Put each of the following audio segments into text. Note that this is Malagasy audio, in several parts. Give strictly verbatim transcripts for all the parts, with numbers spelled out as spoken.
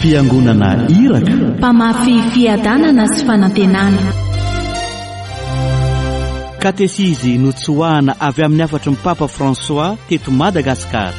fiangonana iraka, mpamafy fiadanana sy fanantenana. Katesizy notsoahana avy amin'ny afatry ny Papa François teto Madagasikara.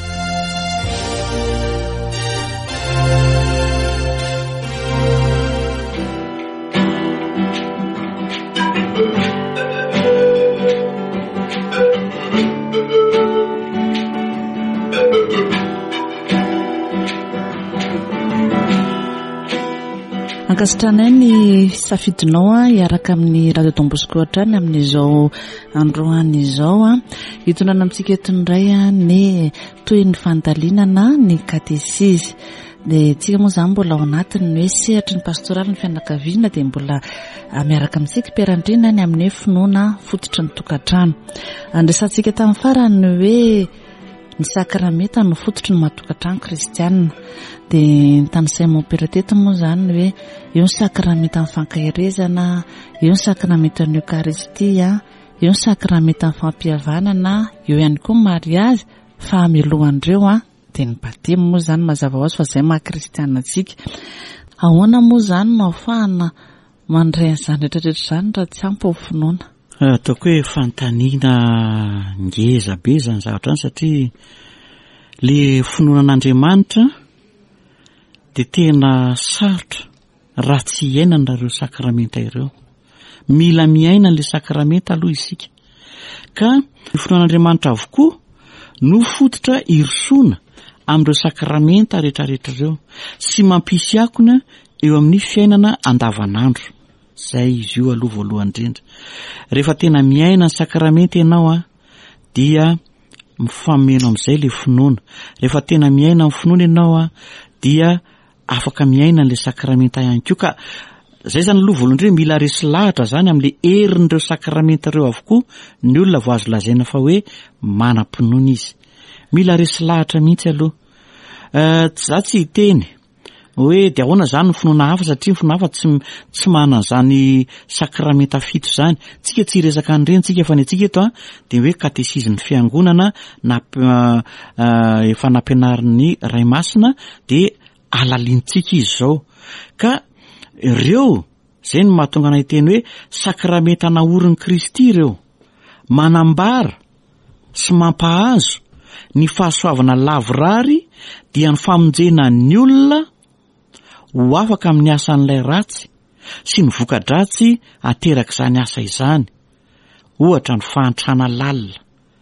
Ankasitranay ny safidinao a hiaraka amin'ny Radio Don Bosco hatrany amin'izao androany izao a hitonana amintsika eto indray a ny toy ny fandalinana ny katesizy. Dia tsika moa zany mbola ao anatiny ny hoe sehatry ny pastoraly ny fianakaviana dia mbola miaraka amintsika mpiarandrina ny amin'ny finoana fototry ny tokantrano. Andrasantsika tamin'ny farany ny hoe ny sakramenta no fototry ny matokantrano kristianina. Dia ny tanisay moperatety moa zany hoe eo ny sakramenta ny fankahirezana, eo ny sakramenta ny eukaristia, eo ny sakramenta ny fampihavanana, eo ihany koa ny mariazy, fa milohandreo a dia ny batemo moa zany mazava ho azy fa izay maha kristianina antsika. Ahoana moa zany no ahafahana mandray an'izany rehetrarehetra izany raha tsy ampy ho finoana? Ataoko hoe fantaniana ngeza be zany zavatra any satria le finoanan'Andriamanitra dia tena sarotra raha tsy iainana ireo sakramenta ireo. Mila miaina le sakramenta aloha isika. Ka ny finoan'Andriamanitra avokoa no fototra irosoana amin'ireo sakramenta rehetrarehetra ireo sy mampisy akona eo amin'ny fiainana andavanandro. Zay izy io aloha voalohany indrindra. Rehefa tena miaina ny sakramenta ianao a dia mifameno amin'izay le finoana. Rehefa tena miaina amin'ny finoana ianao a dia afaka miaina le sakramenta ihany koa. Ka zay zany aloha voalohany indrindra mila resy lahatra zany amin'le herin'ireo sakramenta ireo avokoa ny olona vao azo lazaina fa hoe manam-pinoana izy. Mila resy lahatra mihitsy aloha. Uh, za tsy hiteny hoe dia ahoana zany ny finoana hafa satria ny finoana hafa tsy, tsy manana zany sakramenta fito zany. Tsika tsy resaka an'ireny tsika fa ny antsika eto a dia hoe katesizy ny fiangonana na uh, uh, efa nampianarin'ny Ray Masina dia alalintsika izy zao. Ka ireo zay no mahatonga anay teny hoe sakramenta naorin'i Kristy ireo, manambara sy mampahazo ny fahasoavana lavorary dia ny famonjena ny olona ho afaka amin'ny asan'ilay ratsy sy ny voka-dratsy ateraka izany asa izany. Ohatra ny fahantrana lalina,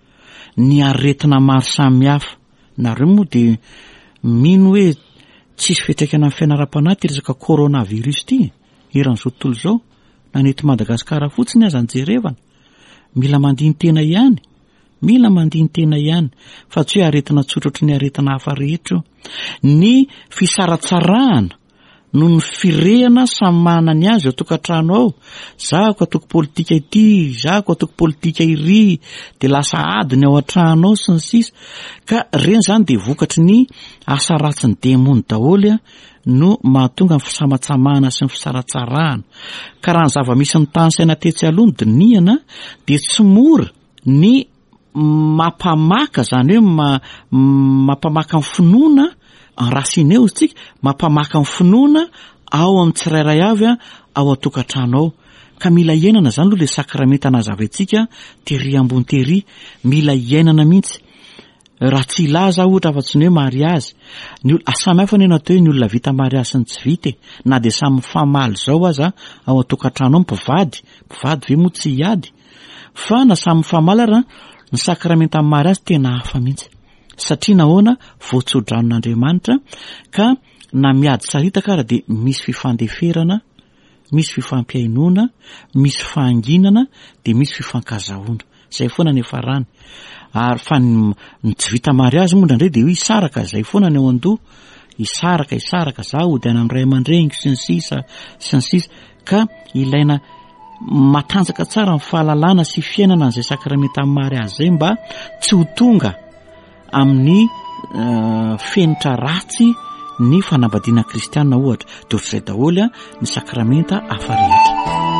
ny aretina maro samihafa. Nareo moa dia mino hoe tsisy fiantraikana amin'ny fiainaram-panahy ty resaka coronavirus ty eran'izao tontolo izao na ny eto Madagasikara fotsiny aza ny jerevana. Mila mandiny tena ihany, mila mandiny tena ihany fa tsy hoe aretina tsotrotry ny aretina hafa rehetra. Ny fisaratsarahana no ny firehana samy manana ny azy ao tokantrano ao. Zako ataoko politika ity, zako ataoko politika iry, dia lasa adiny ao an-trano ao sy ny sisa. Ka reny zany dia vokatry ny asa ratsy ny demony daholo no mahatonga ny fisamatsamahana sy ny fisaratsarahana. Ka raha ny zava-misy ny tany saina tetsy aloha ny dinihana dia tsy mora ny mampamaka zany hoe ma, mampamaka ny finoana rasineo isika, mampamaka ny finoana ao amin'ny tsirairay avy ao an-tokantrano ao. Ka mila iainana zany aloha le sakramenta nazavaintsika tery ambony tery, mila iainana mihitsy. Raha tsy ilaza ohatra fa tsy ny hoe mariazy. Ny olona samy hafa ny natao hoe ny olona vita mariazy sy ny tsy vita na dia samy famaly zao aza ao an-tokantrano ao mpivady, mpivady ve moa tsy hiady. Fa na samy famaly ara ny sakramenta amin'ny mariazy tena hafa mihitsy. Satria nahoana voatsodranon'Andriamanitra ka na miady saritaka ara dia misy fifandeferana, misy fifampiainoana, misy fahanginana, dia misy fifankazahoana. Zay foana ny efa rany. Ary fa ny, ny tsy vita mariazy moa ndraindray dia hoe isaraka, zay foana ny ao an-doha, isaraka isaraka za ody any amin'ny ray aman-dreny sy ny sisa sy ny sisa. Ka ilaina matanjaka tsara ny fahalalana sy fiainana an'izay sakramenta amin'ny mariazy zay mba tsy ho tonga amin'ny uh, fenitra ratsy ny fanambadiana kristianina ohatra. Dia ohatr'izay daholo ny sakramenta hafa rehetra.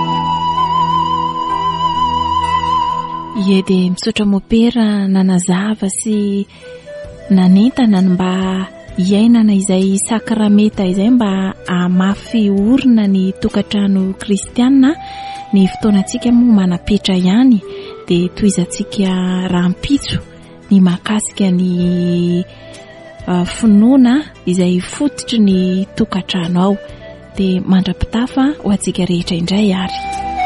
Ie dia misaotra mopera nanazava sy nanentana mba iainana izay sakrameta izay mba amafy orina ny tokantrano kristianina. Ny fotoanantsika moa manapetra ihany dia toizantsika rahampitso ny mahakasika ny uh, finoana izay fototry ny tokantrano ao dia mandrapitafa ho antsika rehetra indray ary.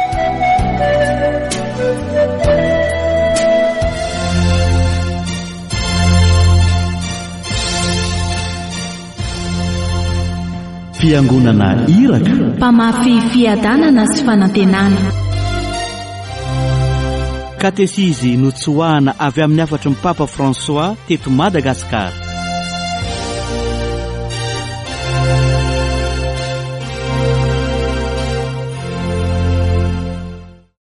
Fiangonana Iraka, mpamafy fiadanana sy fanantenana. Katesizy notsoahana avy amin'ny afatry ny Papa François teto Madagasikara.